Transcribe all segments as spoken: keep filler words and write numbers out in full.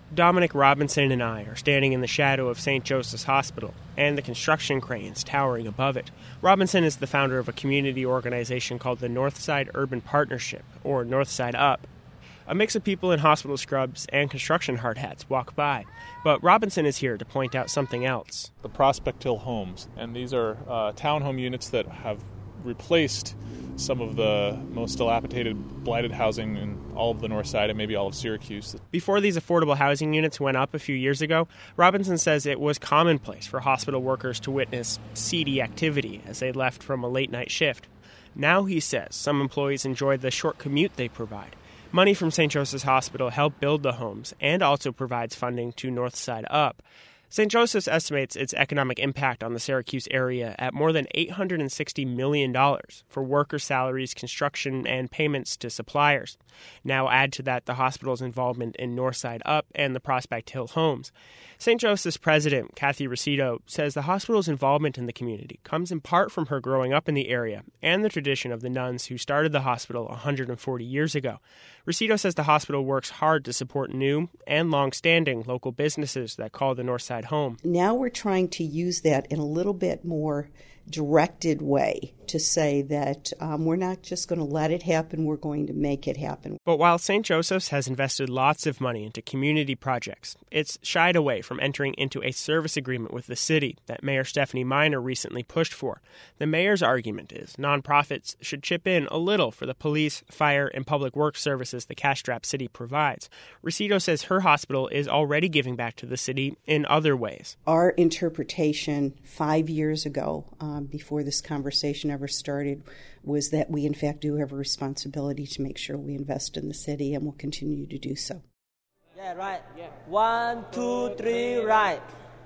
Dominic Robinson and I are standing in the shadow of Saint Joseph's Hospital and the construction cranes towering above it. Robinson is the founder of a community organization called the Northside Urban Partnership, or Northside Up. A mix of people in hospital scrubs and construction hard hats walk by, but Robinson is here to point out something else. The Prospect Hill Homes, and these are uh, townhome units that have replaced some of the most dilapidated, blighted housing in all of the north side and maybe all of Syracuse. Before these affordable housing units went up a few years ago, Robinson says it was commonplace for hospital workers to witness seedy activity as they left from a late-night shift. Now, he says, some employees enjoy the short commute they provide. Money from Saint Joseph's Hospital helped build the homes and also provides funding to Northside Up. Saint Joseph's estimates its economic impact on the Syracuse area at more than eight hundred sixty million dollars for worker salaries, construction, and payments to suppliers. Now add to that the hospital's involvement in Northside Up and the Prospect Hill Homes. Saint Joseph's president, Kathy Rosito, says the hospital's involvement in the community comes in part from her growing up in the area and the tradition of the nuns who started the hospital one hundred forty years ago. Rosito says the hospital works hard to support new and long-standing local businesses that call the Northside home. Now we're trying to use that in a little bit more directed way to say that um, we're not just going to let it happen, we're going to make it happen. But while Saint Joseph's has invested lots of money into community projects, it's shied away from entering into a service agreement with the city that Mayor Stephanie Miner recently pushed for. The mayor's argument is nonprofits should chip in a little for the police, fire, and public works services the cash-strapped city provides. Rosito says her hospital is already giving back to the city in other ways. Our interpretation five years ago, um, before this conversation ever started, was that we in fact do have a responsibility to make sure we invest in the city, and will continue to do so. Yeah, right. Yeah. One, two, three, right.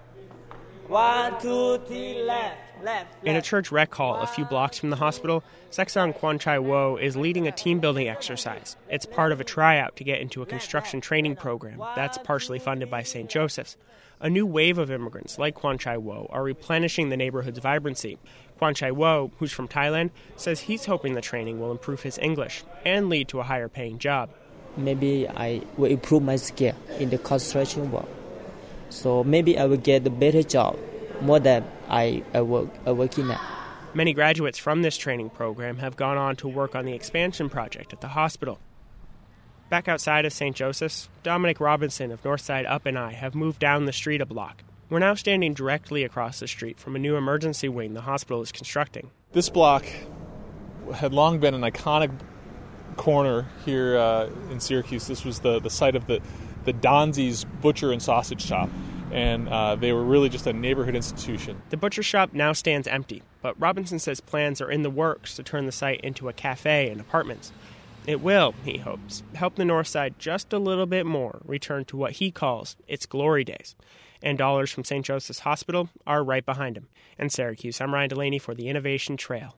One, two, three, left. Left, left. In a church rec hall a few blocks from the hospital, Seksang Kwan Chai Wo is leading a team-building exercise. It's part of a tryout to get into a construction training program that's partially funded by Saint Joseph's. A new wave of immigrants like Kwan Chai Wo are replenishing the neighborhood's vibrancy. Kwan Chai Wo, who's from Thailand, says he's hoping the training will improve his English and lead to a higher-paying job. Maybe I will improve my skill in the construction work. So maybe I will get a better job, more than I, I work I working now. Many graduates from this training program have gone on to work on the expansion project at the hospital. Back outside of Saint Joseph's, Dominic Robinson of Northside Up and I have moved down the street a block. We're now standing directly across the street from a new emergency wing the hospital is constructing. This block had long been an iconic corner here uh, in Syracuse. This was the, the site of the, the Donzi's Butcher and Sausage Shop, and uh, they were really just a neighborhood institution. The butcher shop now stands empty, but Robinson says plans are in the works to turn the site into a cafe and apartments. It will, he hopes, help the North Side just a little bit more return to what he calls its glory days. And dollars from Saint Joseph's Hospital are right behind him. In Syracuse, I'm Ryan Delaney for the Innovation Trail.